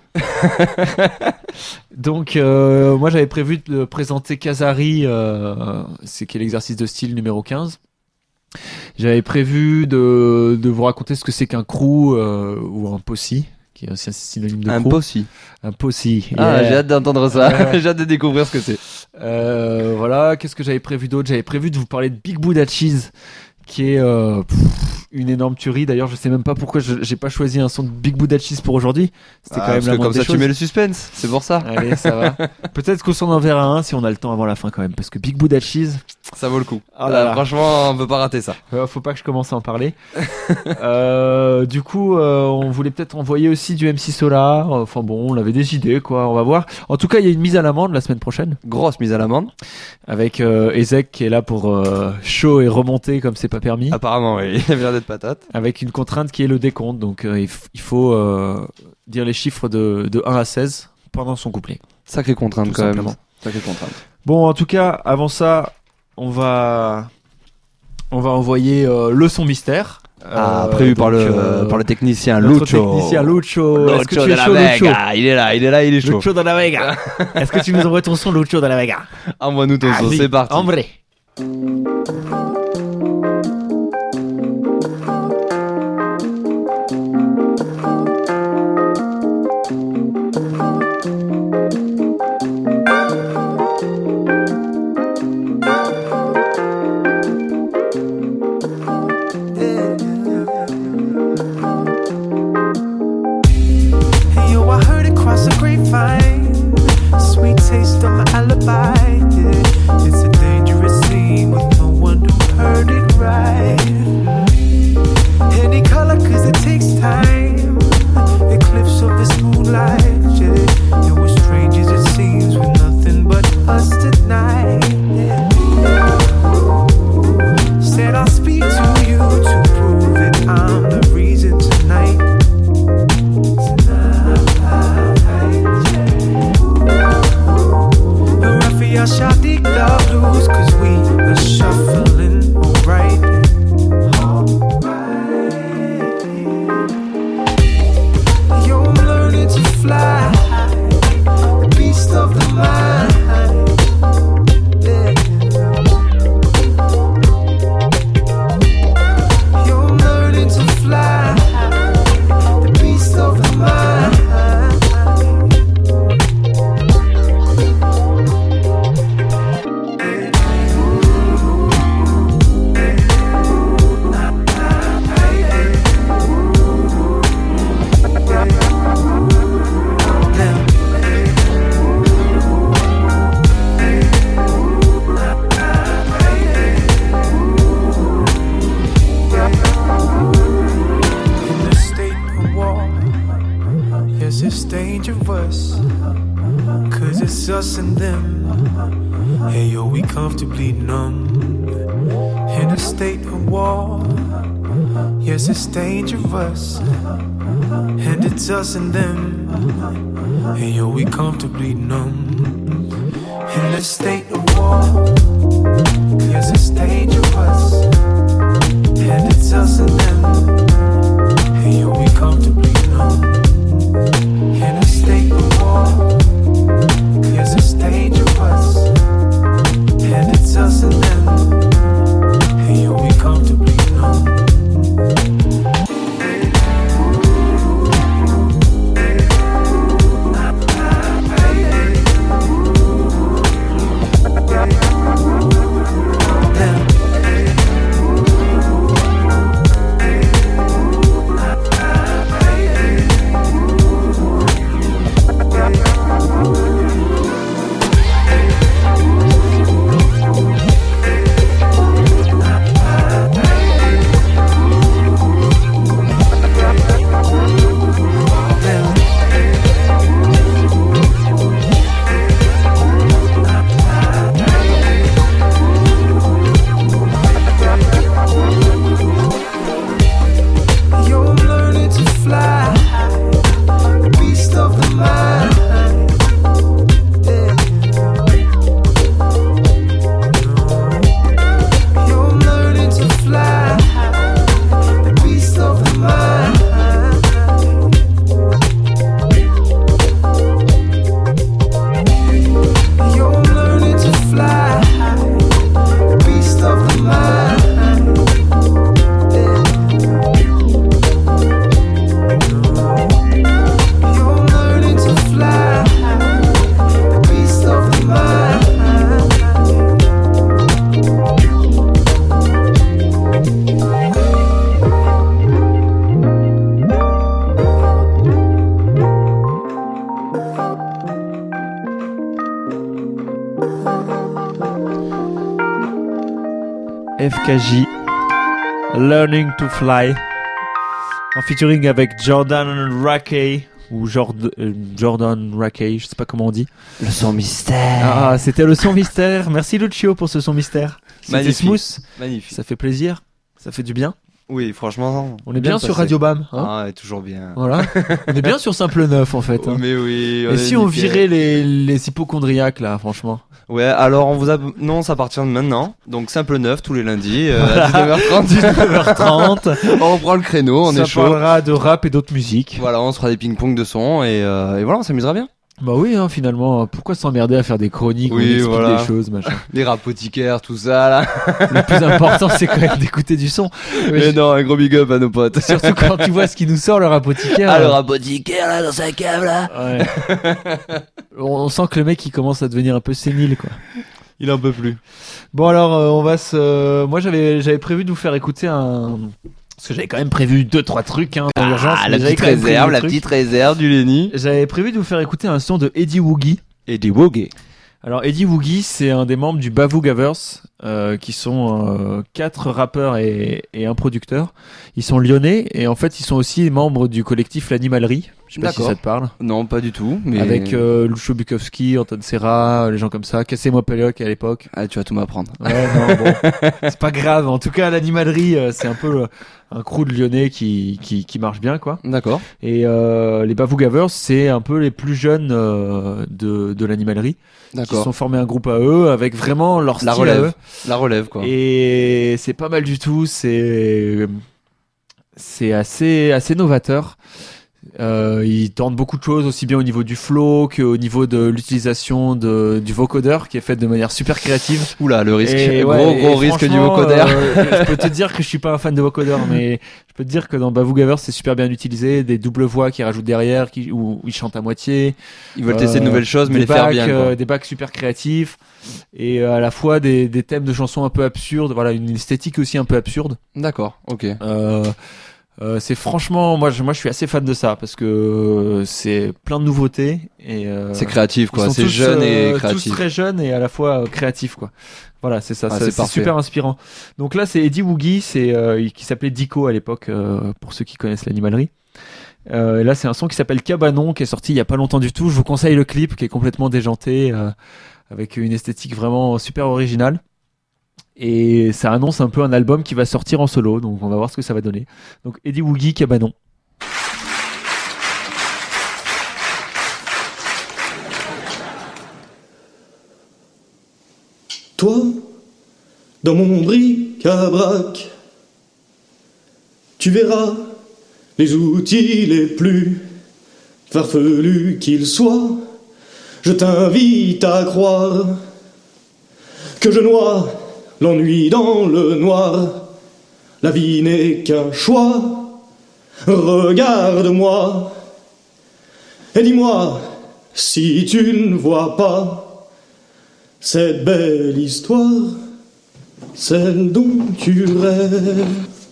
Donc, moi, j'avais prévu de présenter Kazari, c'est qui est l'exercice de style numéro 15. J'avais prévu de vous raconter ce que c'est qu'un crew ou un posse, qui est aussi un synonyme de Un crew. possi. Un posse. Ah, Yeah. j'ai hâte d'entendre ça. Ouais. J'ai hâte de découvrir ce que c'est. Voilà, qu'est-ce que j'avais prévu d'autre? J'avais prévu de vous parler de Big Buddha Cheese, qui est une énorme tuerie. D'ailleurs, je sais même pas pourquoi j'ai pas choisi un son de Big Buddha Cheese pour aujourd'hui. C'était quand même Parce la que moindre comme des ça, choses. tu mets le suspense. C'est pour ça. Allez, ça va. Peut-être qu'on s'en enverra un si on a le temps avant la fin quand même, parce que Big Buddha Cheese, Ça vaut le coup. Oh là là. Franchement, on peut pas rater ça. faut pas que je commence à en parler. Du coup, on voulait peut-être envoyer aussi du MC Solar. Enfin bon, on avait des idées, quoi. On va voir. En tout cas, il y a une mise à l'amende la semaine prochaine Grosse mise à l'amende. avec Ezek qui est là pour chaud et remonter comme c'est pas permis. Apparemment, oui. Il a l'air d'être patate. Avec une contrainte qui est le décompte. Donc il faut dire les chiffres de 1 à 16 pendant son couplet. Sacrée contrainte Tout quand même. simplement. Sacrée contrainte. Bon, en tout cas, avant ça, on va envoyer le son mystère. Prévu par donc, le technicien notre Lucho. technicien Lucho. Est-ce que Lucho tu de es la chaud, Lucho? Vega. Il est là, il est chaud. Lucho de la Vega. Est-ce que tu nous envoies ton son, Lucho de la Vega? Envoie-nous ton son, Vas-y, c'est parti. Hombre. Hey yo, I heard it cross the grapevine. Sweet taste of my alibi. Yeah. It's a dangerous scene with no one who heard it right. Any color, cause it takes time. Eclipse of this moonlight. Yeah. It was strange as it seems with nothing but us tonight. Yeah. Said I'll speak to you to prove it. I'm the reason tonight. Raphael shall dig the blues, cause we are shuffling alright. Yo, I'm learning to fly, the beast of the mind. Yeah. Yo, I'm learning to fly, the beast of the mind. In a state of war, yes, it's dangerous, cause it's us and them. Hey yo, we comfortably numb. In a state of war, yes, it's dangerous, and it's us and them. And yo, we comfortably numb in this state of war. Here's a stage of us, and it's us and them. And yo, we comfortably numb in a state of war. Here's a stage of us, and it's us and them. And yo, we comfortably numb. FKJ, Learning to Fly, en featuring avec Jordan Rakey ou Jordan Rakey, je sais pas comment on dit. Le son mystère. Ah, c'était le son mystère. Merci Lucio pour ce son mystère. C'était Magnifique. smooth. Magnifique. Ça fait plaisir. Ça fait du bien. Oui, franchement. On est bien sur Radio Bam. Hein, Ah, ouais, toujours bien. voilà. On est bien sur Simple 9 en fait. Oh, Hein. mais oui. Et est si on nickel. virait les hypochondriaques là, franchement. Ouais, alors on vous annonce à partir de maintenant. Donc Simple 9 tous les lundis à 19h30. 19h30. On reprend le créneau, on Ça est chaud. parlera de rap et d'autres musiques. Voilà, on se fera des ping-pong de son et voilà, on s'amusera bien. Bah oui, hein, finalement, pourquoi s'emmerder à faire des chroniques où Oui, on explique voilà. des choses, machin. Les rapoticaires, tout ça là. Le plus important, c'est quand même d'écouter du son. Mais non, un gros big up à nos potes. Surtout quand tu vois ce qui nous sort, le apothicaire. Ah, le rapoticaire là dans sa cave là. Ouais. On sent que le mec il commence à devenir un peu sénile quoi. Il en peut plus. Bon alors on va se. Moi j'avais prévu de vous faire écouter un. Parce que j'avais quand même prévu 2-3 trucs hein, dans l'urgence. Ah, mais la j'avais petite quand même prévu réserve, des la trucs. petite réserve du Lenny. J'avais prévu de vous faire écouter un son de Eddie Woogie. Eddie Woogie. Alors Eddie Woogie, c'est un des membres du Bavoo Gavers, qui sont 4 rappeurs et un producteur. Ils sont lyonnais et en fait ils sont aussi membres du collectif L'Animalerie. Je sais pas si D'accord. ça te parle. Non, pas du tout. Mais Avec Lucho Bukowski, Anton Serra, les gens comme ça. Cassez-moi Pelloc à l'époque. Ah, tu vas tout m'apprendre. Ouais, non, bon, c'est pas grave. En tout cas, L'Animalerie, c'est un peu un crew de lyonnais qui marche bien, quoi. D'accord. Et les Bavoo Gavers, c'est un peu les plus jeunes de L'Animalerie. Qui D'accord. sont formés un groupe à eux avec vraiment leur style La à eux. relève. La relève quoi. Et c'est pas mal du tout. C'est assez novateur. Ils tentent beaucoup de choses, aussi bien au niveau du flow qu'au niveau de l'utilisation du vocodeur, qui est faite de manière super créative. Oula, le risque. Et Gros ouais, et risque du franchement, vocodeur. Je peux te dire que je suis pas un fan de vocodeur, mais je peux te dire que dans Bavoo Gavers, c'est super bien utilisé. Des doubles voix qui rajoutent derrière, où ils chantent à moitié. Ils veulent tester de nouvelles choses, mais des les faire backs, bien quoi. des backs super créatifs. Et à la fois des thèmes de chansons un peu absurdes. Voilà, une esthétique aussi un peu absurde. D'accord, ok. C'est franchement, moi je suis assez fan de ça parce que c'est plein de nouveautés et C'est créatif ils quoi, sont c'est tous, jeune et tous créatif. très jeunes et à la fois créatifs quoi. Voilà, c'est ça, Ah, c'est c'est parfait. super inspirant. Donc là, c'est Eddie Woogie, qui s'appelait Dico à l'époque pour ceux qui connaissent l'animalerie. Et là, c'est un son qui s'appelle Cabanon qui est sorti il y a pas longtemps du tout. Je vous conseille le clip qui est complètement déjanté avec une esthétique vraiment super originale. Et ça annonce un peu un album qui va sortir en solo, donc on va voir ce que ça va donner. Donc Eddie Woogie, Cabanon. Toi, dans mon bric-à-brac, tu verras les outils les plus farfelus qu'ils soient. Je t'invite à croire que je noie l'ennui dans le noir. La vie n'est qu'un choix. Regarde-moi et dis-moi si tu ne vois pas cette belle histoire, celle dont tu rêves.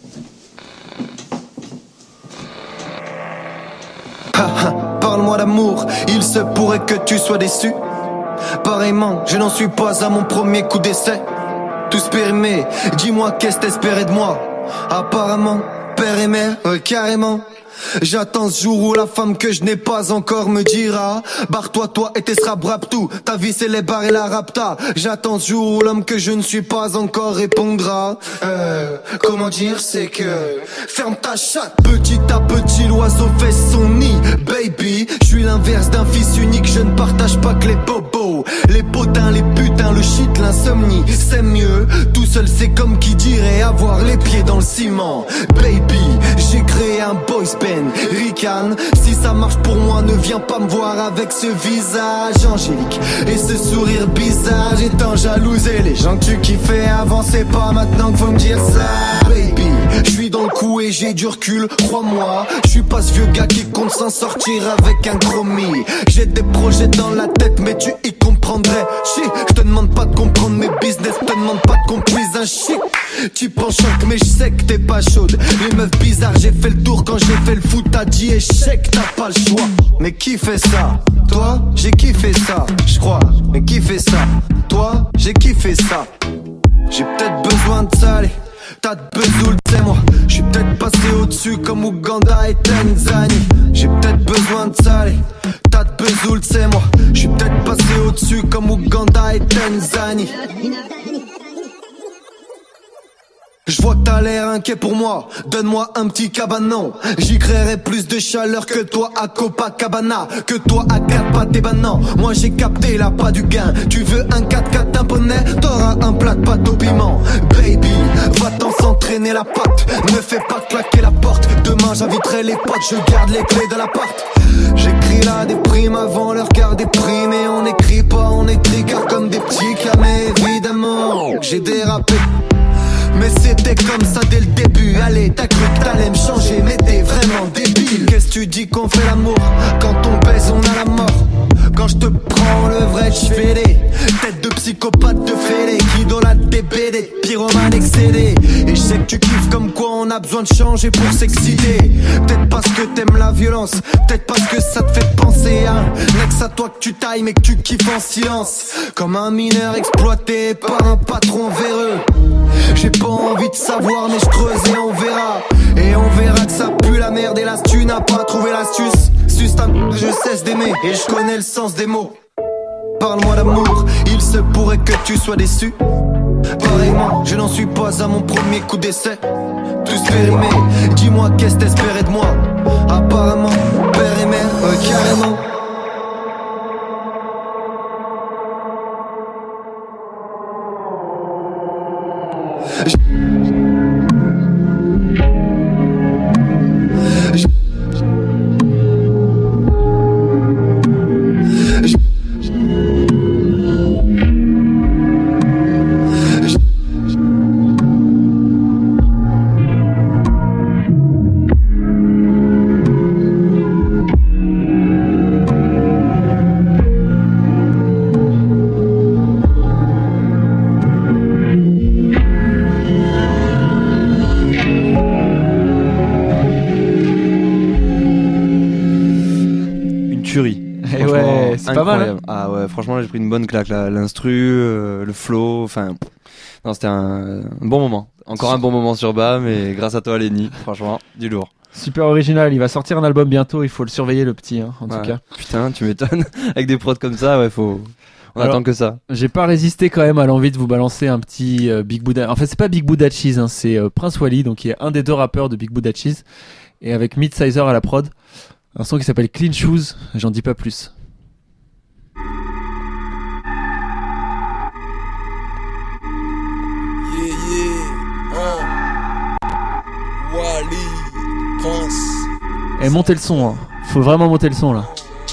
Parle-moi d'amour, il se pourrait que tu sois déçu. Pareillement, je n'en suis pas à mon premier coup d'essai. Tous périmés, dis-moi qu'est-ce t'espérais de moi. Apparemment, père et mère, carrément. J'attends ce jour où la femme que je n'ai pas encore me dira: barre-toi, toi et tes tout. Ta vie c'est les bars et la rapta. J'attends ce jour où l'homme que je ne suis pas encore répondra. Comment dire, c'est que ferme ta chatte. Petit à petit l'oiseau fait son nid. Baby, je suis l'inverse d'un fils unique. Je ne partage pas que les bobos, les potins, les putains, le shit, l'insomnie. C'est mieux, tout seul c'est comme qui dirait avoir les pieds dans le ciment. Baby, j'ai créé un boys band. Rican, si ça marche pour moi, ne viens pas me voir avec ce visage angélique et ce sourire bizarre. J'ai tant jalousé les gens que tu kiffais avant, c'est pas maintenant qu'il faut me dire ça. Baby, je suis dans le coup et j'ai du recul, crois-moi. Je suis pas ce vieux gars qui compte s'en sortir avec un chromie. J'ai des projets dans la tête mais tu y comprendrais. Shit, je te demande pas de comprendre mes business, je te demande pas de qu'on puise un shit. Tu penses choc mais je sais que t'es pas chaude. Les meufs bizarres, j'ai fait le tour quand j'ai fait le foot, t'as dit échec, t'as pas le choix. Mais qui fait ça? Toi, j'ai kiffé ça, je crois. Mais qui fait ça? Toi, j'ai kiffé ça. J'ai peut-être besoin de ça, allez. T'as de besoin, c'est moi. J'suis peut-être passé au-dessus comme Ouganda et Tanzanie. J'ai peut-être besoin de ça, allez. T'as de besoin, c'est moi. J'suis peut-être passé au-dessus comme Ouganda et Tanzanie. Je vois que t'as l'air inquiet pour moi, donne-moi un petit cabanon. J'y créerai plus de chaleur que toi à Copacabana, que toi à quatre pattes et non. Moi j'ai capté la pas du gain. Tu veux un 4x4 d'un poney, t'auras un plat de pâte au piment. Baby, va-t'en s'entraîner la patte. Ne fais pas claquer la porte. Demain j'inviterai les potes, je garde les clés de l'appart. J'écris la déprime avant leur quart déprime. Et on n'écrit pas, on écrit car comme des petits camés. Évidemment, j'ai dérapé, mais c'était comme ça dès le début. Allez, t'as cru que t'allais me changer, mais t'es vraiment débile. Qu'est-ce que tu dis qu'on fait l'amour? Quand on baise on a la mort. Quand je te prends le vrai, j'fais des têtes de psychopathe de fêlés qui idolâtrent des BD, pyromanes excédés. Et je sais que tu kiffes comme quoi on a besoin de changer pour s'exciter. Peut-être parce que t'aimes la violence, peut-être parce que ça te fait penser à un ex à toi que tu tailles mais que tu kiffes en silence. Comme un mineur exploité par un patron véreux. J'ai pas envie de savoir mais je creuse et on verra. Et on verra que ça pue la merde. Et là tu n'as pas trouvé l'astuce. Je cesse d'aimer et je connais le sens des mots. Parle-moi d'amour, il se pourrait que tu sois déçu. Pareillement, je n'en suis pas à mon premier coup d'essai. Tous périmés, dis-moi qu'est-ce t'espérais de moi. Apparemment, père et mère, carrément. Et ouais, c'est pas mal. Hein. Ah ouais, franchement, là, j'ai pris une bonne claque. Là. L'instru, le flow, enfin, non, c'était un bon moment. Encore un bon moment sur BAM, et grâce à toi, Lenny, franchement, du lourd. Super original. Il va sortir un album bientôt. Il faut le surveiller, le petit, hein, en tout cas. Putain, tu m'étonnes. Avec des prods comme ça, ouais, faut. On attend que ça. J'ai pas résisté quand même à l'envie de vous balancer un petit Big Buddha. En fait, c'est pas Big Buddha Cheese, hein, c'est Prince Wally, donc qui est un des deux rappeurs de Big Buddha Cheese, et avec Midsizer à la prod. Un son qui s'appelle Clean Shoes. J'en dis pas plus. France. Et montez le son, hein. Faut vraiment monter le son là.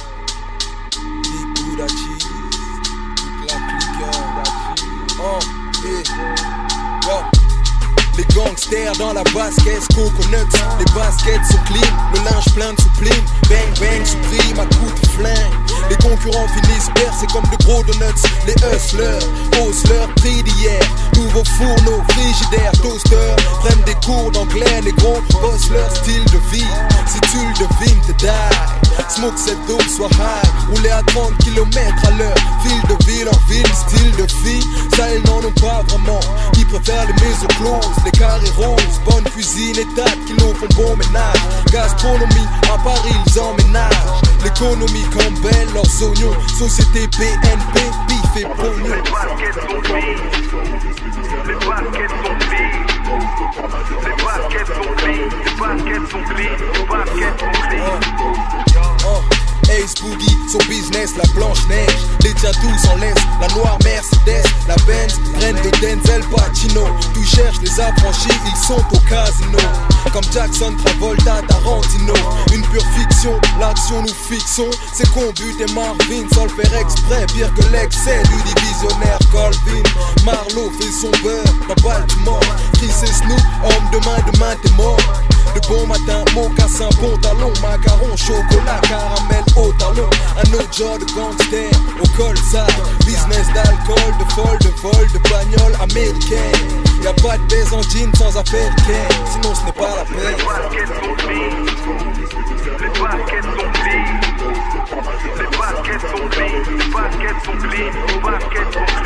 Big Buddha Cheese, toute la clique, oh, yeah, yo. Les gangsters dans la basket, coconuts. Les baskets sont clean, le linge plein de soupline. Bang bang, supprime à coups de flingue. Les concurrents finissent percés comme de gros donuts. Les hustlers haussent leur prix d'hier. Nouveaux fourneaux, frigidaires, toasters prennent des cours d'anglais. Les gros bossent leur style de vie. Si tu le devines, te die. Smoke cette dope, soit high. Rouler à 30 km à l'heure. Ville de ville en ville, style de fille. Ça ils n'en ont pas vraiment. Ils préfèrent les maisons closes, les carrés roses. Bonne cuisine et tas de kilos font bon ménage. Gastronomie, à Paris ils emménagent. L'économie Campbell, leurs oignons. Société BNP, bif et pognon. Les baskets sont clean. Les baskets sont clean. Les baskets sont clean. Les baskets sont clean. Les baskets sont clean. Ace Boogie, son business, la Blanche-Neige. Les tiens tous en laisse, la noire Mercedes, la Benz, graine de Denzel Pacino. Tu cherches les affranchis, ils sont au casino. Comme Jackson, Travolta, Tarantino. Une pure fiction, l'action nous fixons. C'est qu'on but et Marvin sans le faire exprès. Pire que l'excès du divisionnaire Colvin. Marlowe fait son beurre dans Baltimore. Chris et Snoop, homme demain t'es mort. Le bon matin, mocassin, bon talon, macaron, chocolat, caramel au talon. Un autre genre de gangster au colza. Business d'alcool, de vol, de bagnole américaine. Y'a pas de baise en jean sans affaire ken. Sinon ce n'est pas la peine. Les baskets sont clean. Les baskets sont clean. Les baskets sont clean. Les baskets sont clean. Les baskets sont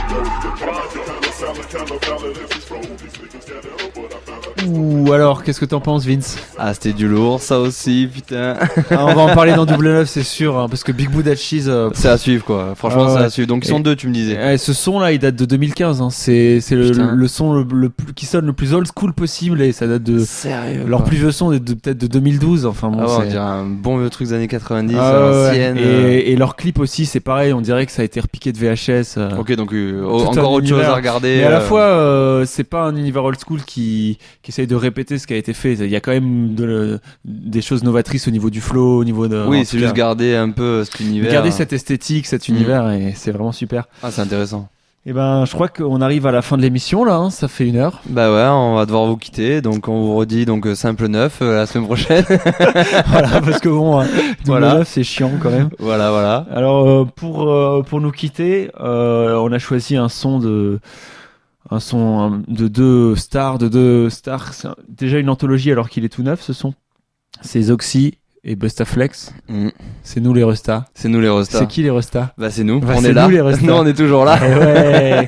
clean. Ouh, alors, qu'est-ce que t'en penses, Vince? Ah, c'était du lourd, ça aussi, putain. Ah, on va en parler dans Double 9, c'est sûr, hein, parce que Big Buddha Cheese. C'est à suivre, quoi. Franchement, c'est à suivre. Donc, ils sont deux, tu me disais. Ce son-là, il date de 2015. Hein. C'est le son le plus, qui sonne le plus old school possible, et ça date de. Sérieux, leur plus vieux son est peut-être de 2012. Enfin, bon, on dirait un bon vieux truc des années 90, à l'ancienne. Et leur clip aussi, c'est pareil, on dirait que ça a été repiqué de VHS. Ok, donc encore autre chose à regarder. Mais à la fois, c'est pas un univers old school qui essaye de répéter ce qui a été fait. Il y a quand même des choses novatrices au niveau du flow, au niveau de. Oui, c'est juste garder un peu cet univers. Garder cette esthétique, cet univers, et c'est vraiment super. Ah, c'est intéressant. Et ben, je crois qu'on arrive à la fin de l'émission là, hein, ça fait 1 heure. Bah ouais, on va devoir vous quitter, donc on vous redit donc simple 9 la semaine prochaine. Voilà, parce que bon, voilà. 9 c'est chiant quand même. Voilà. Alors pour nous quitter, on a choisi un son de deux stars, c'est déjà une anthologie alors qu'il est tout neuf ce son. C'est Zoxy et Bustaflex. C'est nous les Restas. C'est nous les Restas. C'est qui les Restas? Bah c'est nous, on est là. Nous on est toujours là. Et ouais.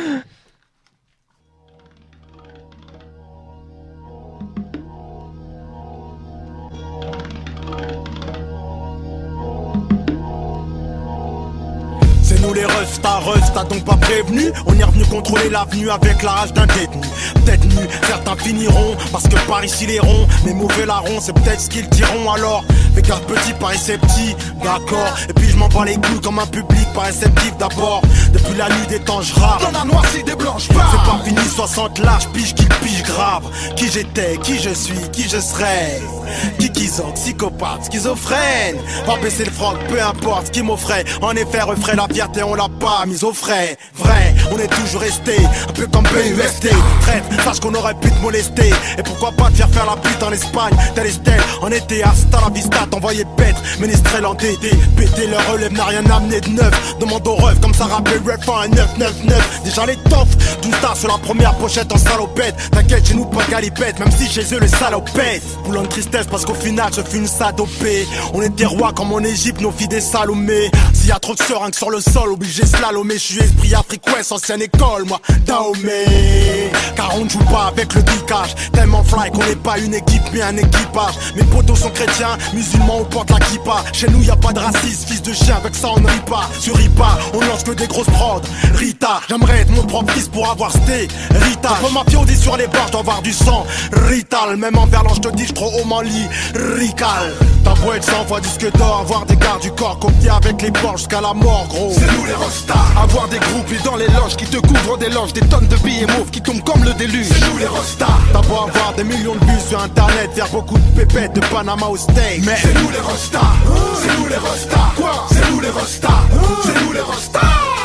C'est nous les Resta donc pas prévenu. On est revenu contrôler l'avenue avec la rage d'un détenu. Peut-être nu, certains finiront parce que par ici les ronds, mes mauvais larrons, c'est peut-être ce qu'ils diront alors. Fais gaffe petit, paraissait petit, d'accord. Et puis je m'en bats les couilles comme un public pas réceptif d'abord. Depuis la nuit des temps je rare. Y'en a noirci des blanches pas. C'est pas fini, 60 larges, pige qu'il pige grave. Qui j'étais, qui je suis, qui je serai. Qui sont psychopathe, schizophrène. Va baisser le froc, peu importe ce qu'il m'offrait. En effet, refrait la fierté, on l'a pas mise au frais. Vrai, on est toujours resté, un peu comme PUST. Traite, sache qu'on aurait pu te molester. Et pourquoi pas te faire la pute en Espagne, tel Estelle. En été, hasta la vista, t'envoyais bête. Ménestrel entêté, péter le relève n'a rien amené de neuf. Demande au ref, comme ça rappelle ref en 999. Déjà les toffes, d'une star sur la première pochette en salopette. T'inquiète, chez nous pas de galipette, même si chez eux les salopettes. Boulant de tristesse parce qu'au final je fus une sadopée. On est des rois comme en Égypte, nos filles des salomés. S'il y a trop de seringues sur le sol, obligé slalomé. Je suis esprit Afrique Ouest, ancienne école, moi, Dahomey. Car on ne joue pas avec le geekage. Tellement fly qu'on n'est pas une équipe mais un équipage. Mes potos sont chrétiens, musulmans, on porte la kippa. Chez nous y a pas de racisme, fils de chien, avec ça on ne rit pas. Sur Ripa, on lance que des grosses prods. Rita, j'aimerais être mon propre fils pour avoir sté. Rita, comme ma pio dit sur les bords, j'dois avoir du sang. Rital, même en verlan, j'te dis, j't'ro au Mali. Rical, ta voix être 100 fois disque d'or, avoir des gardes du corps, copier avec les ports. balles jusqu'à la mort, gros. C'est nous les rostas. Avoir des groupies dans les loges qui te couvrent des loges, des tonnes de billets mauves qui tombent comme le déluge. C'est nous les rostas. T'as beau avoir des millions de vues sur internet, faire beaucoup de pépettes de Panama au steak, mais c'est nous les rostas. C'est nous les rostas. Quoi? C'est nous les rostas. C'est nous les rostas.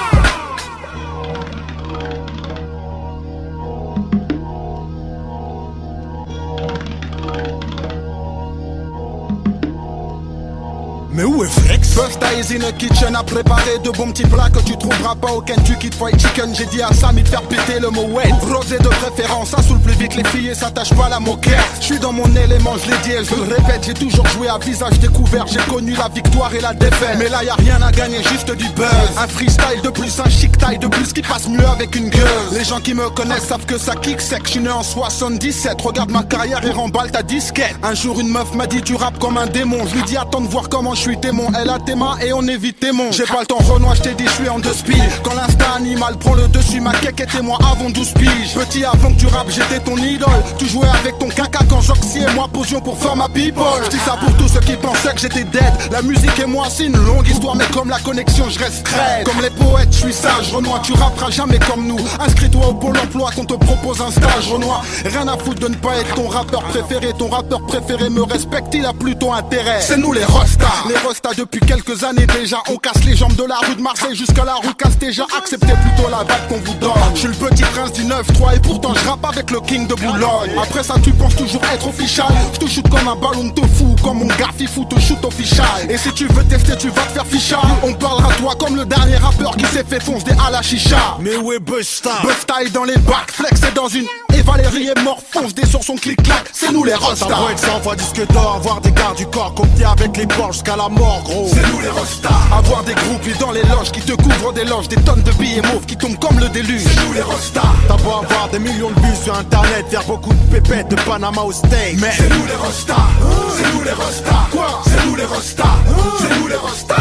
Mais où est Flex? First is in a kitchen à préparer de bons petits plats que tu trouveras pas au Kentucky Fried Chicken. J'ai dit à Samy de faire péter le mot wet. Rosé de préférence, ça saoule plus vite les filles et s'attache pas à la moquette. J'suis dans mon élément, je l'ai dit et je le répète. J'ai toujours joué à visage découvert, j'ai connu la victoire et la défaite. Mais là y'a rien à gagner, juste du buzz. Un freestyle de plus, un chic taille de plus qui passe mieux avec une gueule. Les gens qui me connaissent savent que ça kick sec. J'suis né en 77, regarde ma carrière et remballe ta disquette. Un jour une meuf m'a dit tu rappes comme un démon. Je lui dis attends de voir comment je suis témoin. Elle a tes mains et on évite tes monts. J'ai pas le temps Renoir, je t'ai dit je suis en 2 speed. Quand l'instinct animal prend le dessus, ma quéque était moi avant 12 piges. Petit avant que tu rappes, j'étais ton idole. Tu jouais avec ton caca quand Joxy et moi posions pour faire ma people. Je dis ça pour tous ceux qui pensaient que j'étais dead. La musique et moi c'est une longue histoire, mais comme la connexion je reste crête. Comme les poètes, je suis sage. Renoir, tu rapperas jamais comme nous. Inscris-toi au pôle emploi qu'on te propose un stage. Renoir, rien à foutre de ne pas être ton rappeur préféré. Ton rappeur préféré me respecte, il a plutôt intérêt. C'est nous les rostas. Les rostas depuis quelques années déjà, on casse les jambes de la rue de Marseille jusqu'à la rue Castéja. Acceptez plutôt la vague qu'on vous donne. Je suis le petit prince du 9-3 et pourtant je rappe avec le king de Boulogne. Après ça tu penses toujours être official. Je te shoot comme un ballon de fou, comme mon gars Fifou te shoot official. Et si tu veux tester tu vas te faire fichard. On parlera toi comme le dernier rappeur qui s'est fait foncer à la chicha. Mais où est Busta? Busta est dans les bacs, Flex est dans une. Et Valérie est mort, fonce des sur son clic-clac. C'est nous les rostas. Ça doit être 100 fois disque d'or, avoir des gardes du corps comptés avec les porcs jusqu'à la mort, gros. C'est nous les rostas. Avoir des groupies dans les loges qui te couvrent des loges, des tonnes de billets mauves qui tombent comme le déluge. C'est nous les rostas. T'as beau avoir des millions de vues sur internet, faire beaucoup de pépettes de Panama au steak, mais c'est nous les rostas. C'est nous les rostas. Quoi? C'est nous les rostas. C'est nous les rostas.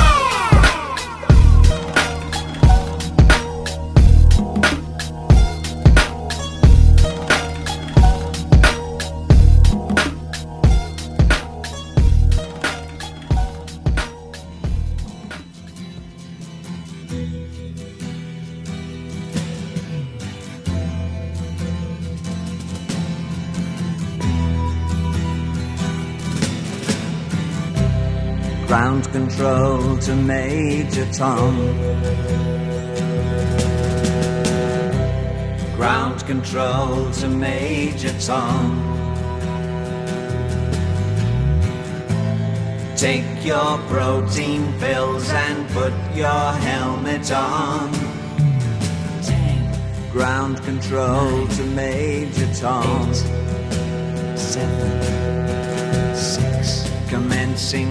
Ground control to Major Tom. Ground control to Major Tom. Take your protein pills and put your helmet on. 10. Ground control 9, to Major Tom. 8, 7, 6. Commencing